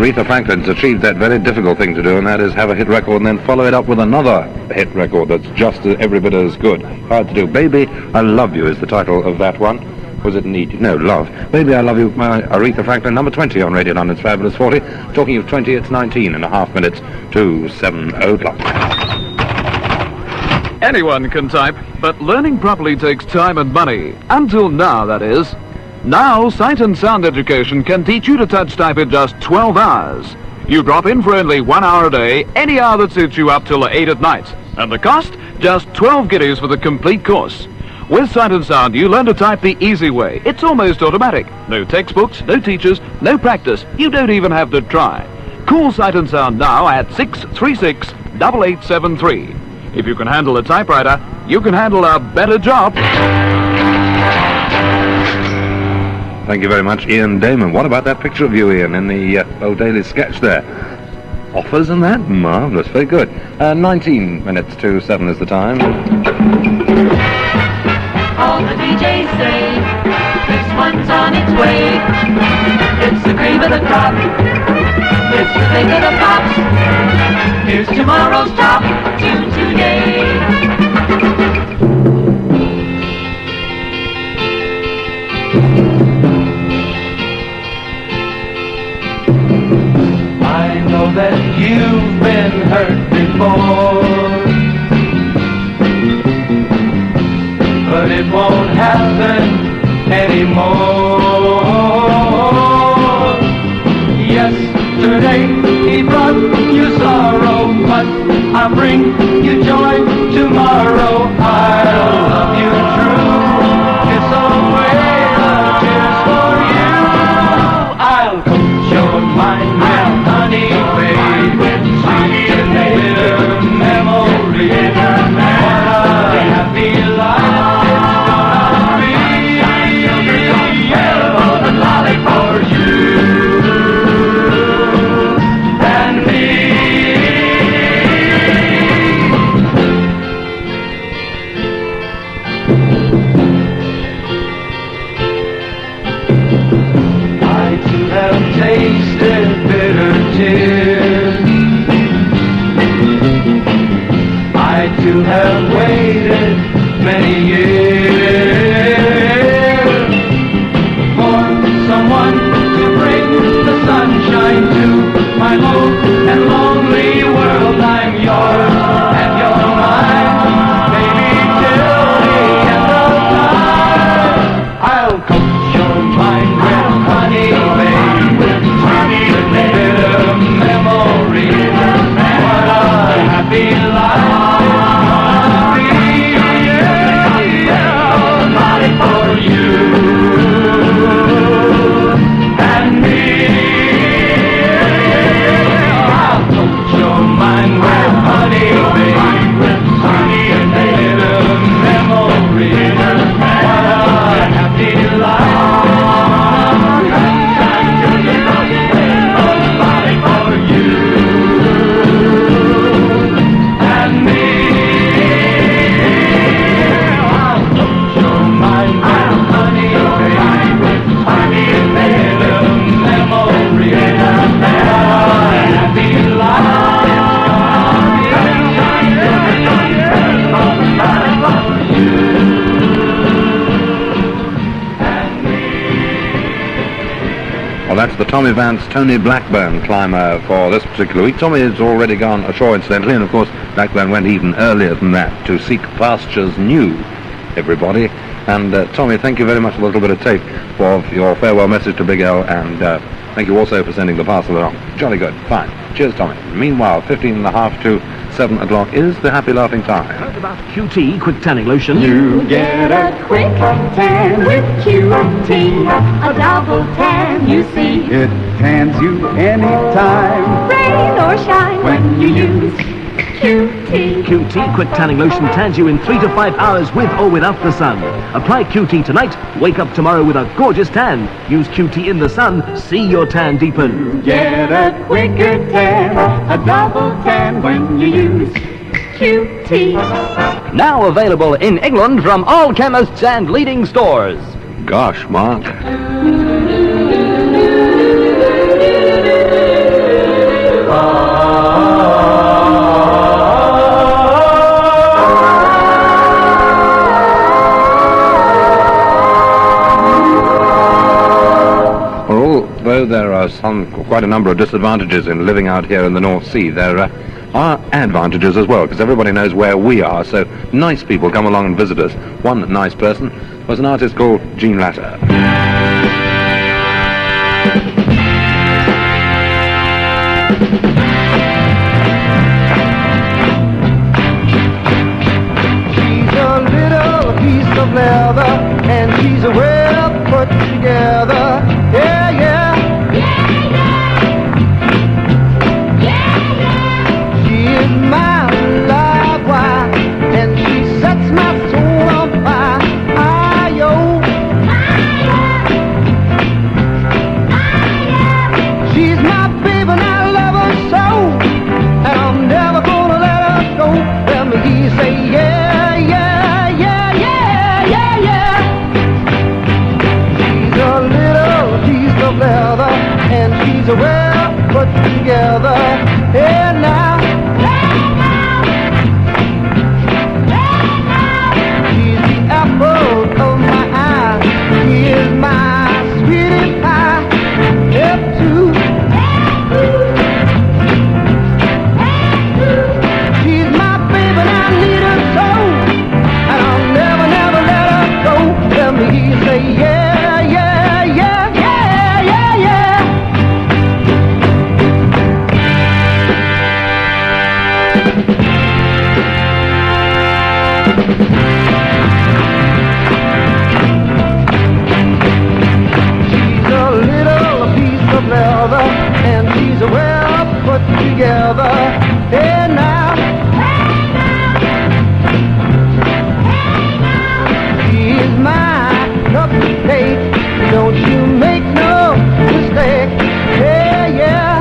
Aretha Franklin's achieved that very difficult thing to do, and that is have a hit record and then follow it up with another hit record that's just every bit as good. Hard to do. Baby, I Love You is the title of that one. Was it Need? No, Love. Baby, I Love You, Aretha Franklin, number 20 on Radio London's Fabulous 40. Talking of 20, it's 19 and a half minutes to 7 o'clock. Anyone can type, but learning properly takes time and money. Until now, that is. Now, Sight and Sound Education can teach you to touch type in just 12 hours. You drop in for only 1 hour a day, any hour that suits you up till 8 at night. And the cost? Just 12 guineas for the complete course. With Sight and Sound, you learn to type the easy way. It's almost automatic. No textbooks, no teachers, no practice. You don't even have to try. Call Sight and Sound now at 636-8873. If you can handle a typewriter, you can handle a better job. Thank you very much, Ian Damon. What about that picture of you, Ian, in the old daily sketch there? Offers and that? Marvellous, very good. 19 minutes to 7 is the time. All the DJs say this one's on its way. It's the cream of the crop. It's the thing of the pops. Here's tomorrow's top tune today. I know that you've been hurt before, but it won't happen anymore. Yesterday he brought you sorrow, but I'll bring you joy tomorrow. I'll love you true, kiss away the tears for you. I'll coat your mind with honey, baby, sweet and bitter memory. What a happy life it's gonna be. Yellow and lolly for you and me. I too have tasted bitter tears. I too have waited many years for someone to bring the sunshine to my lone and lonely world. I'm yours and you're mine, baby, till the end of time. I'll coat your mind with honey, baby, with honey and bitter memory. What a happy life for you and me. I'll coat your mind with honey, baby, with honey and bitter memory. What a happy life for you and me. I'll coat your mind with honey, baby, with honey and bitter memory. What a happy life for you and me. Well, that's the Tommy Vance Tony Blackburn climber for this particular week. Tommy has already gone ashore, incidentally, and of course Blackburn went even earlier than that to seek pastures new, everybody. And Tommy, thank you very much for a little bit of tape for your farewell message to Big L, and thank you also for sending the parcel along. Jolly good. Fine. Cheers, Tommy. Meanwhile, 15 and a half to 7 o'clock is the happy laughing time. Heard about QT, quick tanning lotion? You get a quick tan with QT, a double tan, you see. It tans you anytime, Rain or shine when you use QT. QT quick tanning lotion tans you in 3 to 5 hours with or without the sun. Apply QT tonight, wake up tomorrow with a gorgeous tan. Use QT in the sun, see your tan deepen. Get a quicker tan, a double tan when you use QT. Now available in England from all chemists and leading stores. Gosh, Mark. Although there are quite a number of disadvantages in living out here in the North Sea, there are advantages as well, because everybody knows where we are, so nice people come along and visit us. One nice person was an artist called Jean Latter. She's a little piece of leather, and she's well put together. Yeah, yeah. She is my live wire, and she sets my soul on fire. Ayo. She's my baby, and I love her so, and I'm never gonna let her go. Let me hear you say yeah, yeah, yeah, yeah, yeah, yeah. She's a little piece of leather, and she's well put together. Yeah, now. She's the apple of my eye. She is my sweetie pie. Step two. She's my baby, and I need her so, and I'll never, never let her go. Let me hear you say yeah, yeah, yeah, yeah, yeah, yeah. She's a little piece of leather, and she's well put together. Hey now. She's my cupcake, don't you make no mistake. Yeah, yeah.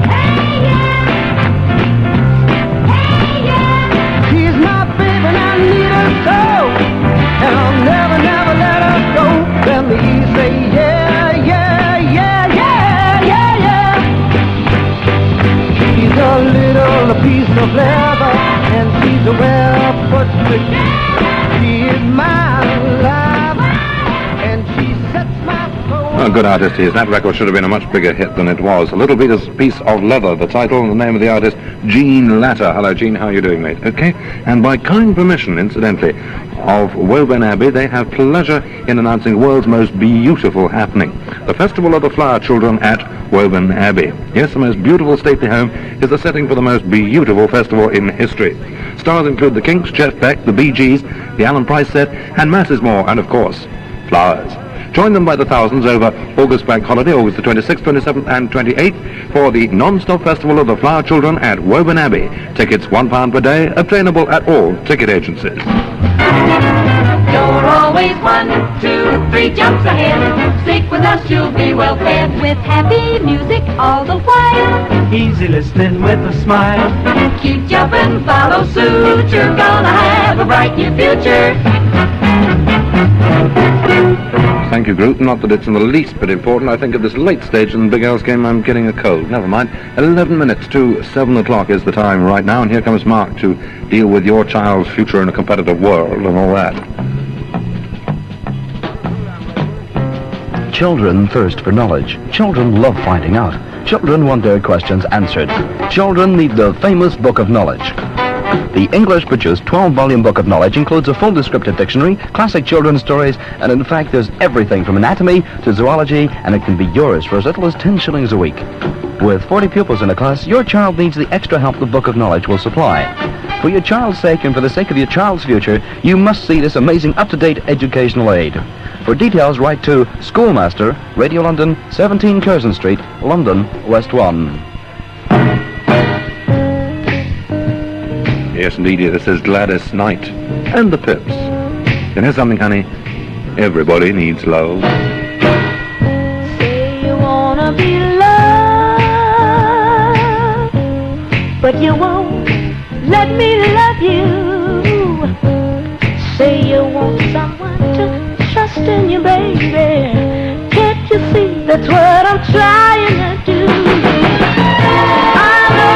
She's my baby, and I need her so, and I'll never, never let her go. Let me hear you say yeah, yeah, yeah, yeah, yeah, yeah. She's a little piece of leather, and she's well put together. She is my life, and she sets my soul. A good artist he is. That record should have been a much bigger hit than it was. A Little Piece of Leather, the title and the name of the artist, Jean Latter. Hello, Jean. How are you doing, mate? Okay. And by kind permission, incidentally, of Woburn Abbey, they have pleasure in announcing the world's most beautiful happening, the Festival of the Flower Children at Woburn Abbey. Yes, the most beautiful stately home is the setting for the most beautiful festival in history. Stars include the Kinks, Jeff Beck, the Bee Gees, the Alan Price Set, and masses more, and of course, flowers. Join them by the thousands over August Bank Holiday, August the 26th, 27th and 28th for the non-stop Festival of the Flower Children at Woburn Abbey. Tickets £1 per day, obtainable at all ticket agencies. You're always 1, 2, 3 jumps ahead. Stick with us, you'll be well fed. With happy music all the while. Easy listening with a smile. Keep jumping, follow suit. You're gonna have a bright new future. Thank you, Groot. Not that it's in the least bit important. I think at this late stage in the Big L's game I'm getting a cold. Never mind. 11 minutes to 7 o'clock is the time right now, and here comes Mark to deal with your child's future in a competitive world and all that. Children thirst for knowledge. Children love finding out. Children want their questions answered. Children need the famous Book of Knowledge. The English-produced 12-volume Book of Knowledge includes a full descriptive dictionary, classic children's stories, and in fact there's everything from anatomy to zoology, and it can be yours for as little as 10 shillings a week. With 40 pupils in a class, your child needs the extra help the Book of Knowledge will supply. For your child's sake and for the sake of your child's future, you must see this amazing up-to-date educational aid. For details, write to Schoolmaster, Radio London, 17 Curzon Street, London, West 1. Yes, indeed, this is Gladys Knight and the Pips. And here's something, honey. Everybody needs love. Say you wanna be loved, but you won't let me love you. Say you want someone to trust in you, baby. Can't you see that's what I'm trying to do? I know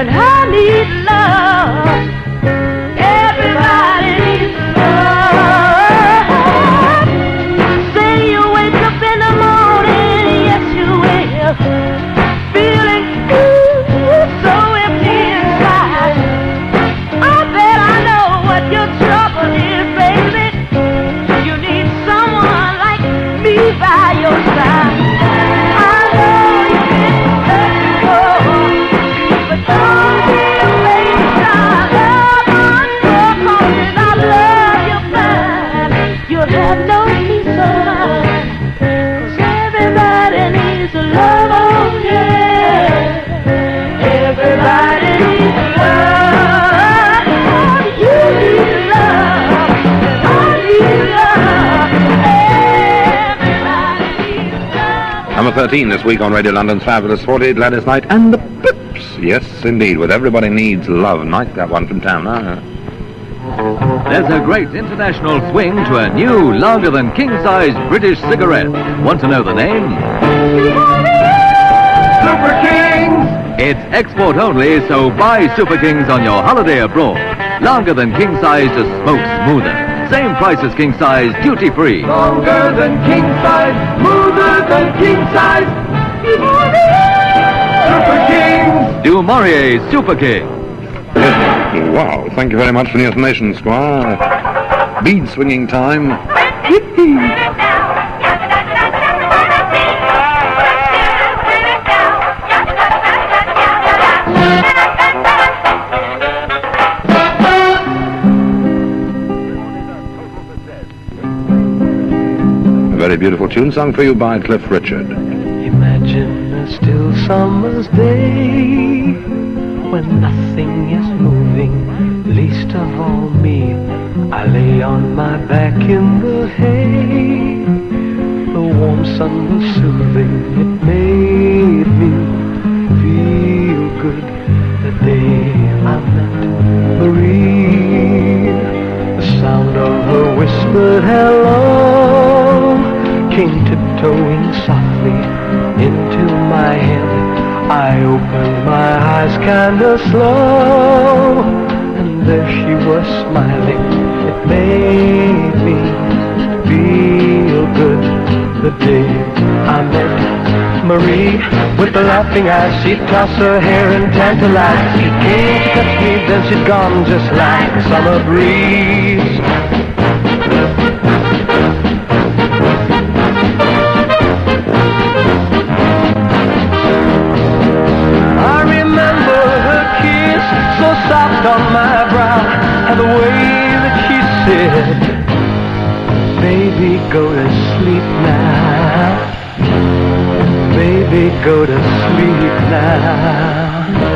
and I need love. Everybody needs love. Say you wake up in the morning, yes you will, feeling so empty inside. I bet I know what your trouble is, baby. You need someone like me by your side. I know you've been hurt before, but don't be afraid to try. Love on your cause without love you'll find you'll have no peace of mind. 'Cause everybody needs love, oh yeah. Everybody needs love. You need love, and I need love. Everybody needs love. Number 13 this week on Radio London's Fabulous 40, Gladys Knight and the Pips. Yes, indeed, with Everybody Needs Love. Like that one from town. There's a great international swing to a new, longer than king-size British cigarette. Want to know the name? Super Kings! It's export only, so buy Super Kings on your holiday abroad. Longer than king-size to smoke smoother. Same price as king-size, duty-free. Longer than king size, smoother than king size. Super Kings! Du Maurier Super King. Wow, thank you very much for the information, Squire. Bead swinging time. A very beautiful tune sung for you by Cliff Richard. Imagine a still summer's day when nothing is moving, least of all me. I lay on my back in the hay. The warm sun was soothing, it made me feel good. The day I met Marie, the sound of her whispered hello came tiptoeing softly into my head. I opened my eyes kinda slow, and there she was smiling. It made me feel good. The day I met Marie, with the laughing eyes, she'd toss her hair and tantalize. She came to touch me, then she'd gone just like a summer breeze. Soft on my brow, and the way that she said, baby, go to sleep now. Baby, go to sleep now.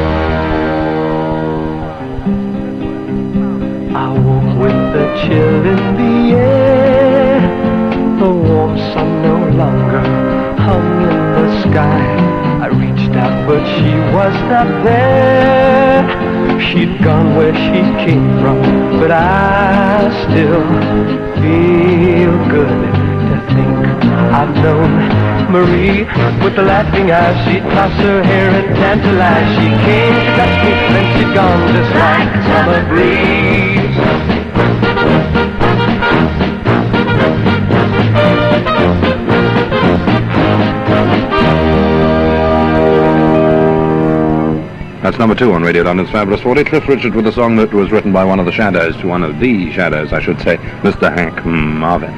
I woke with the chill in the air. The warm sun no longer hung in the sky. I reached out, but she was not there. She'd gone where she came from, but I still feel good to think I've known Marie. With the laughing eyes, she'd toss her hair and tantalize. She came to touch me, then she'd gone just like a summer breeze. That's number 2 on Radio London's Fabulous 40. Cliff Richard with a song that was written by one of the Shadows, one of the Shadows, I should say, Mr. Hank Marvin.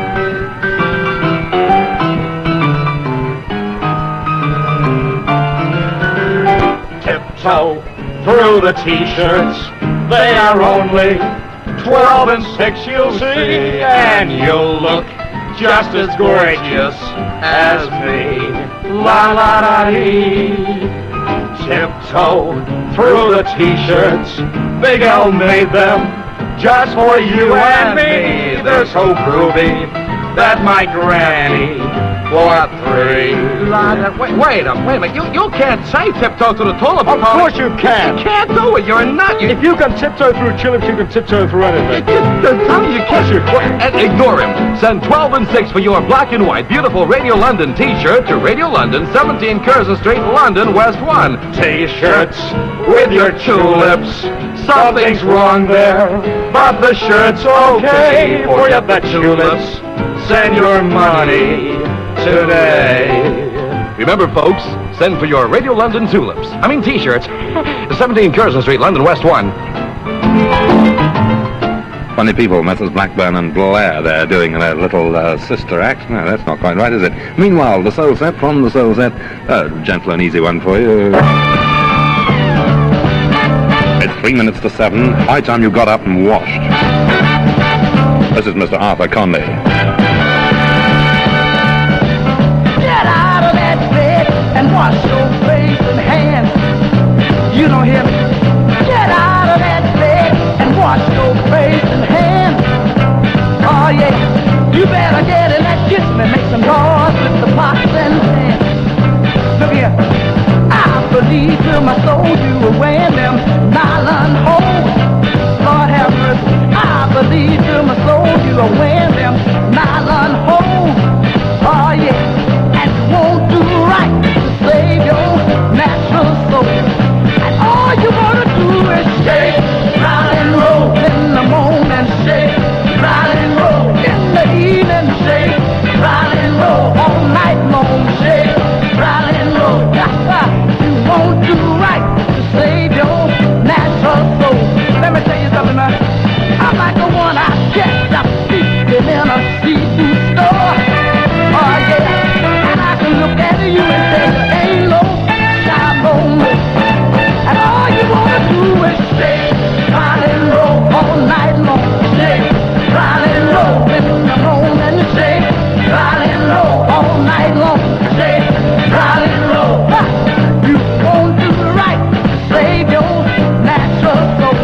Tiptoe through the t-shirts, they are only 12 and 6, you'll see, and you'll look just as gorgeous as me. La la da dee. Tiptoe through the t-shirts, Big L made them just for you and me. They're so groovy that my granny 4, 3. Wait a minute. You can't say tiptoe to the tulip. Of course you can. You can't do it. You're a nut. If you can tiptoe through tulips, you can tiptoe through anything. You can't. Ignore him. Send 12 and 6 for your black and white beautiful Radio London T-shirt to Radio London, 17 Curzon Street, London, West 1. T-shirts with your tulips. Something's wrong there, but the shirt's okay for your tulips. Send your money today. Remember, folks, send for your Radio London tulips. T-shirts. 17 Curzon Street, London, West 1. Funny people, Messrs. Blackburn and Blair. They're doing their little sister act. No, that's not quite right, is it? Meanwhile, the Soul Set from the Soul Set. Gentle and easy one for you. It's 3 minutes to 7. High time you got up and washed. This is Mr. Arthur Conley. Get out of that bed and wash your face and hands. You don't hear me? Get out of that bed and wash your face and hands. Oh yeah, you better get in that kitchen and make some noise with the pots and pans. Look here, I believe to my soul you were wearing them nylon hose. Lord have mercy, I believe to my soul you were wearing them nylon hose. Oh yeah, and you won't do right to save your natural soul. And all you wanna do is shake, rock and roll in the morning, shake, rock and roll in the evening, shake, rock and roll all night long, shake, rock and roll. You won't do right to save your natural soul. Let me tell you something, man. I'm like the one I catch up sleeping in a seafood store. Oh yeah, and I can look at you and say you ain't no shine no more. And all you wanna do is shake, rock and roll all night long, shake, rock and roll in the morning, shake, rock and roll all night long, shake, rock and roll. You won't do right to save your natural soul.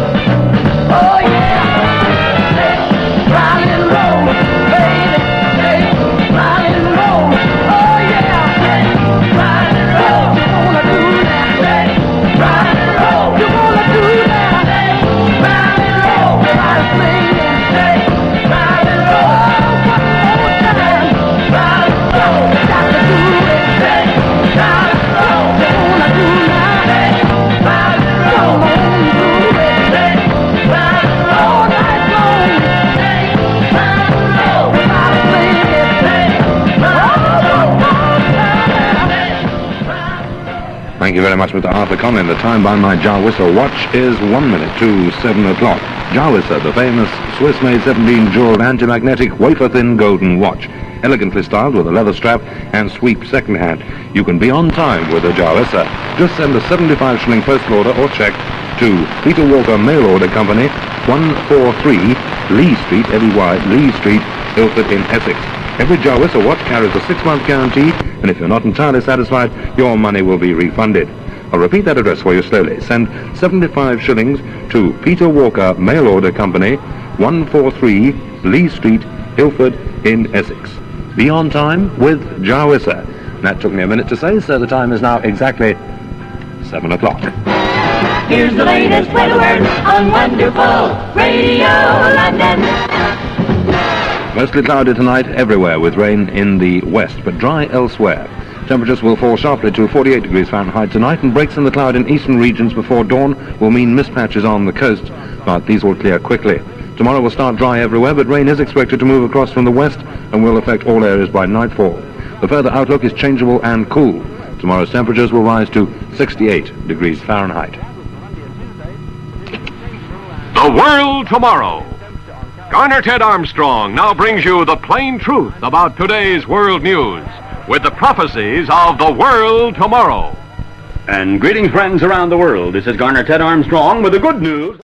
Oh yeah, shake, rock and roll, baby, shake, rock and roll. Oh yeah, shake, rock and roll. You wanna do that, shake, rock and roll. You wanna do that, shake, rock and roll. Everybody sing and shake, rock and roll. One more time, rock and roll. Got to do it, shake, rock and roll. You wanna do that, shake, rock and roll. Come on, do it, shake, rock and roll. All night long, shake, rock and roll. Everybody sing it, shake, rock and roll. All time, shake, rock and roll. Thank you very much, Mr. Arthur Conley. The time by my jar whistle watch is 1 minute to 7 o'clock. Jar Whistle, the famous Swiss-made 17-jeweled anti-magnetic wafer-thin golden watch. Elegantly styled with a leather strap and sweep second hand. You can be on time with a Jar Whistle. Just send a 75-shilling postal order or cheque to Peter Walker Mail Order Company, 143 Lee Street, L-E-Y, Lee Street, Ilford in Essex. Every Jar Whistle watch carries a 6-month guarantee, and if you're not entirely satisfied, your money will be refunded. I'll repeat that address for you slowly. Send 75 shillings to Peter Walker Mail Order Company, 143 Lee Street, Ilford in Essex. Be on time with Jar Whistle. That took me a minute to say, so the time is now exactly 7 o'clock. Here's the latest weather word on Wonderful Radio London. Mostly cloudy tonight everywhere with rain in the west, but dry elsewhere. Temperatures will fall sharply to 48 degrees Fahrenheit tonight, and breaks in the cloud in eastern regions before dawn will mean mist patches on the coast, but these will clear quickly. Tomorrow will start dry everywhere, but rain is expected to move across from the west and will affect all areas by nightfall. The further outlook is changeable and cool. Tomorrow's temperatures will rise to 68 degrees Fahrenheit. The World Tomorrow. Garner Ted Armstrong now brings you the plain truth about today's world news with the prophecies of the world tomorrow. And greetings, friends around the world. This is Garner Ted Armstrong with the good news.